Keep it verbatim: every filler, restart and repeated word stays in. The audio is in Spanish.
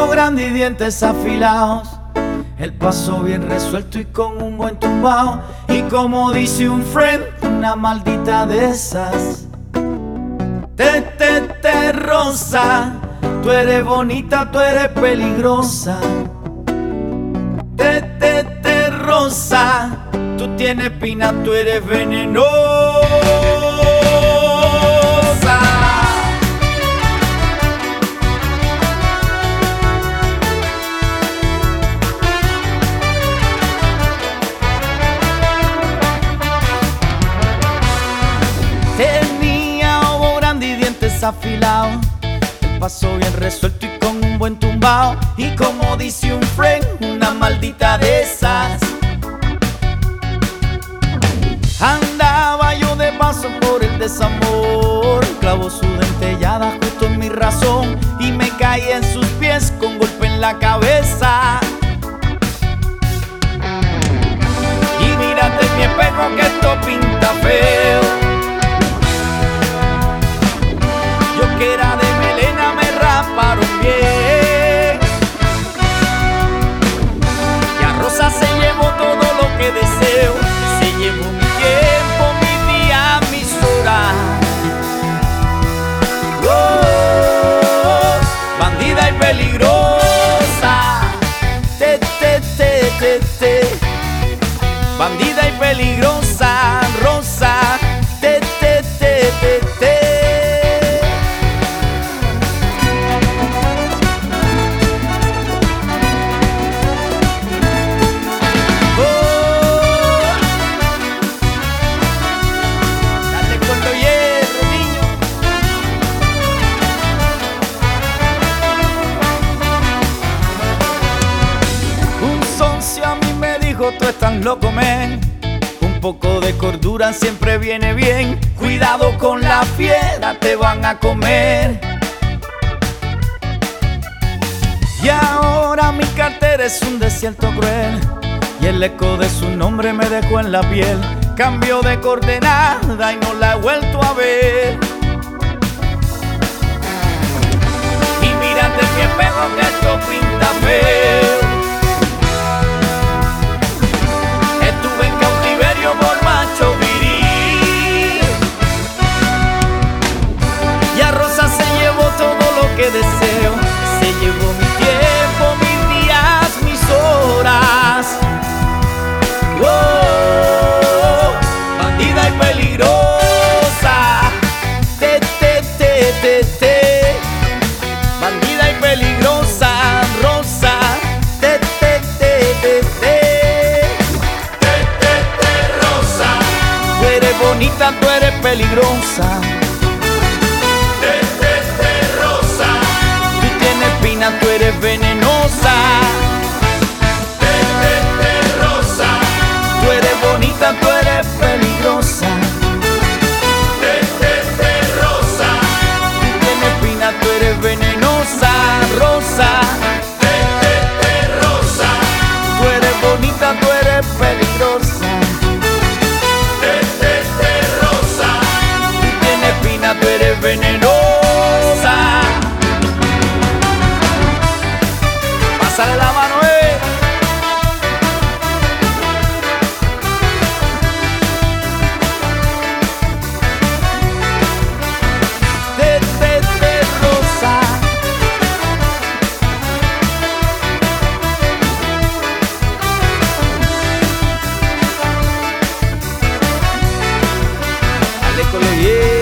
ojo grande y dientes afilados, el paso bien resuelto y con un buen tumbao. Y como dice un friend, una maldita de esas. Te, te, te rosa, tú eres bonita, tú eres peligrosa. Te, te, te rosa, tú tienes espina, tú eres venenosa. Tenía ojo grande y dientes afilados, el paso bien resuelto y con un buen tumbao. Y como dice un friend, una maldita de esas. Andaba yo de paso por el desamor, clavó su dentellada justo en mi razón y me caí en sus pies con golpe en la cabeza. Y mírate en mi espejo que esto pinta feo. Yo que era de melena me raparon bien, y a Rosa se llevó todo lo que deseo. Se llevó mi tiempo, mi día, mis horas. Oh, bandida y peligrosa. Te, te, te, te, te. Bandida y peligrosa, Rosa. Te, te, te, te, te. Tú estás loco, men. Un poco de cordura siempre viene bien. Cuidado con la fiera, te van a comer. Y ahora mi cartera es un desierto cruel, y el eco de su nombre me dejó en la piel. Cambio de coordenada y no la he vuelto a ver. Y mírate en mi espejo que esto pinta feo. Borracho viril, y a Rosa se llevó todo lo que deseo. Se llevó mi tiempo, mis días, mis horas. Oh, bandida y peligrosa. Te, te, te, te, te. Bandida y peligrosa, Rosa. Te, te, te, te, te. Bonita, tú eres peligrosa. Te, te, te, rosa. Tú tienes espina, tú eres venenosa. Te, te, te, rosa. Tú eres bonita, tú eres peligrosa. Te, te, te, rosa. Tú tienes espina, tú eres venenosa, Rosa. Te, te, te, rosa. Tú eres bonita, tú eres peligrosa. Tú eres venenosa. Pásale la mano, eh. Te, te, te, Rosa. Dale con lo bien.